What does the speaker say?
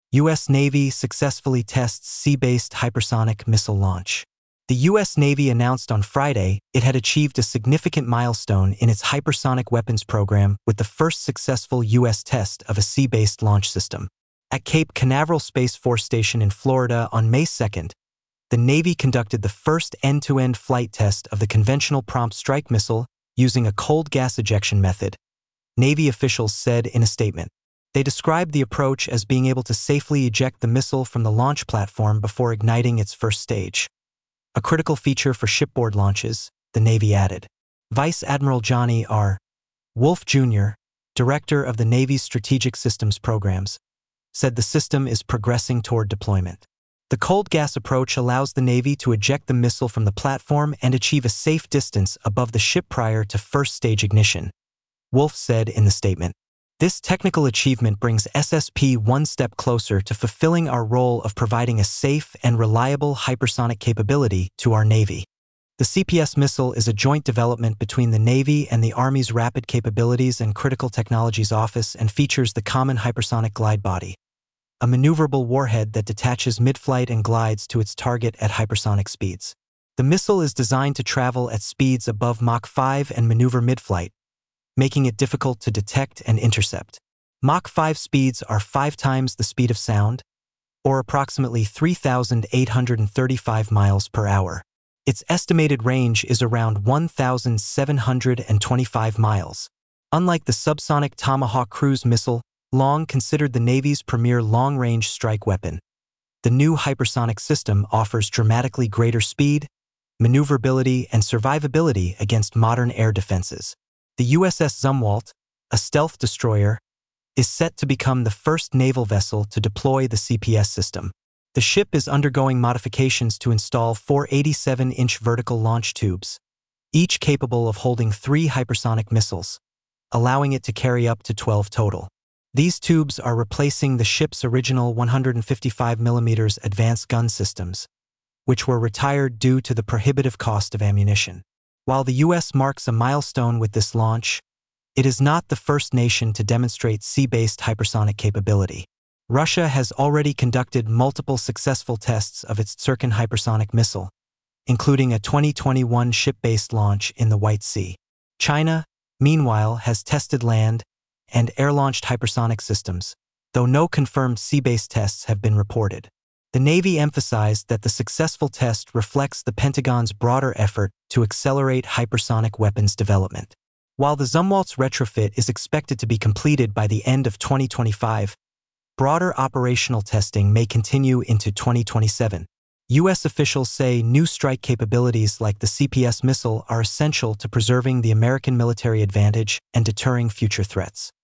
U.S. Navy successfully tests sea-based hypersonic missile launch. The U.S. Navy announced on Friday it had achieved a significant milestone in its hypersonic weapons program with the first successful U.S. test of a sea-based launch system. At Cape Canaveral Space Force Station in Florida on May 2nd, the Navy conducted the first end-to-end flight test of the conventional prompt strike missile using a cold gas ejection method, Navy officials said in a statement. They described the approach as being able to safely eject the missile from the launch platform before igniting its first stage. A critical feature for shipboard launches, the Navy added. Vice Admiral Johnny R. Wolf Jr., director of the Navy's Strategic Systems Programs, said the system is progressing toward deployment. The cold gas approach allows the Navy to eject the missile from the platform and achieve a safe distance above the ship prior to first stage ignition, Wolf said in the statement. This technical achievement brings SSP one step closer to fulfilling our role of providing a safe and reliable hypersonic capability to our Navy. The CPS missile is a joint development between the Navy and the Army's Rapid Capabilities and Critical Technologies Office and features the Common Hypersonic Glide Body, a maneuverable warhead that detaches mid-flight and glides to its target at hypersonic speeds. The missile is designed to travel at speeds above Mach 5 and maneuver mid-flight, making it difficult to detect and intercept. Mach 5 speeds are 5 times the speed of sound, or approximately 3,835 miles per hour. Its estimated range is around 1,725 miles. Unlike the subsonic Tomahawk cruise missile, long considered the Navy's premier long-range strike weapon, the new hypersonic system offers dramatically greater speed, maneuverability, and survivability against modern air defenses. The USS Zumwalt, a stealth destroyer, is set to become the first naval vessel to deploy the CPS system. The ship is undergoing modifications to install 4 87-inch vertical launch tubes, each capable of holding 3 hypersonic missiles, allowing it to carry up to 12 total. These tubes are replacing the ship's original 155mm advanced gun systems, which were retired due to the prohibitive cost of ammunition. While the U.S. marks a milestone with this launch, it is not the first nation to demonstrate sea-based hypersonic capability. Russia has already conducted multiple successful tests of its Tsirkin hypersonic missile, including a 2021 ship-based launch in the White Sea. China, meanwhile, has tested land and air-launched hypersonic systems, though no confirmed sea-based tests have been reported. The Navy emphasized that the successful test reflects the Pentagon's broader effort to accelerate hypersonic weapons development. While the Zumwalt's retrofit is expected to be completed by the end of 2025, broader operational testing may continue into 2027. U.S. officials say new strike capabilities like the CPS missile are essential to preserving the American military advantage and deterring future threats.